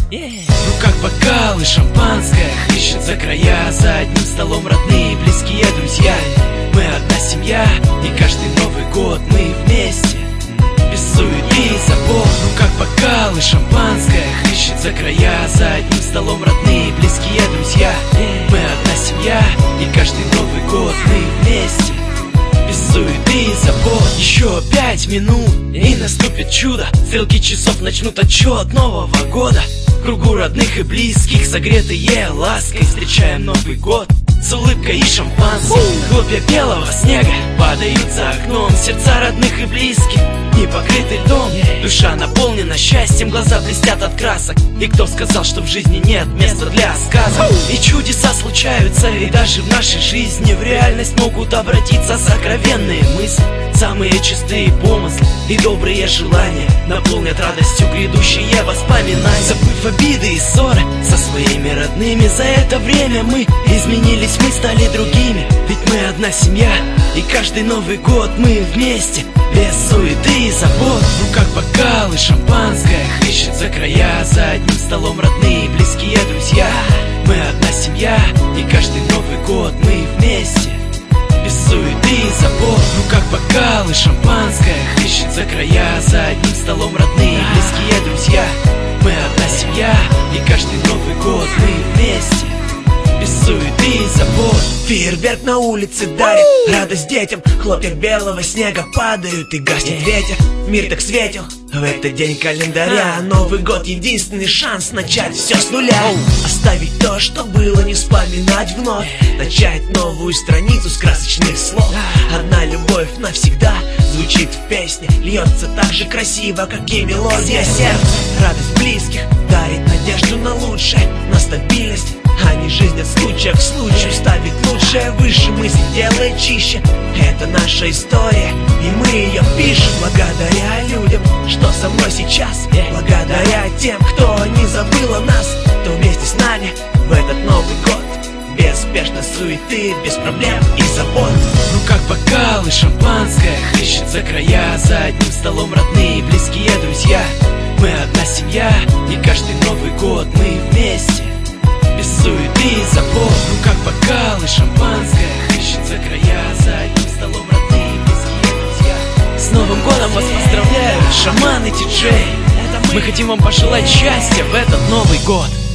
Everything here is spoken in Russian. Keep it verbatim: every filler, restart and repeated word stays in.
yeah. В руках бокалы, шампанское хлещет за края. За одним столом родные, близкие друзья. Мы одна семья, и каждый Новый год мы вместе, без суеты и забот. В руках бокалы, шампанское хлещет за края. За одним столом родные, близкие друзья. Мы одна семья, и каждый Новый год мы вместе, без суеты и забот. Еще пять минут, и наступит чудо. Стрелки часов начнут отчет Нового года. В кругу родных и близких, согретые лаской, встречаем Новый год с улыбкой и шампанским. Хлопья белого снега падают за окном. Сердца родных и близких не покрыты льдом. Душа наполнена счастьем, глаза блестят от красок. И кто сказал, что в жизни нет места для сказок? И чудеса случаются, и даже в нашей жизни в реальность могут обратиться сокровенные мысли. Самые чистые помыслы и добрые желания наполнят радостью грядущие воспоминания. Забыв обиды и ссоры со своими родными, за это время мы изменились, мы стали другими. Ведь мы одна семья, и каждый Новый год мы вместе, без суеты и забот. В руках бокалы, шампанское хлещет за края. За одним столом родные, близкие друзья. Мы одна семья, и каждый Новый год мы вместе, без суеты и забот. В руках бокалы, шампанское хлещет за края. За одним столом родные, близкие друзья. Мы одна семья, и каждый Новый год мы вместе, без суеты и забот. Фейерверк на улице дарит радость детям. Хлопья белого снега падают, и гаснет ветер. Мир так светил в этот день календаря. Новый год — единственный шанс начать все с нуля. Оставить то, что было, не вспоминать вновь. Начать новую страницу с красочных слов. Одна любовь навсегда звучит в песне, льется так же красиво, как и мелодия сердца. Радость близких дарит надежду на лучшее, на стабильность, а не жизнь от случая к случаю. Ставит лучшее выше, мысли делает чище. Это наша история, и мы ее пишем. Благодаря людям, что со мной сейчас. Благодаря тем, кто не забыл о нас, кто вместе с нами в этот Новый год. Без спешной суеты, без проблем и забот. В руках бокалы, шампанское хлещет за края. За одним столом родные, близкие друзья. Мы одна семья, и каждый Новый год мы вместе, без суеты и забот. В руках бокалы, шампанское хлещет за края. За одним столом родные, близкие друзья. С Новым годом вас поздравляют шаман и диджей. Мы хотим вам пожелать счастья в этот Новый год.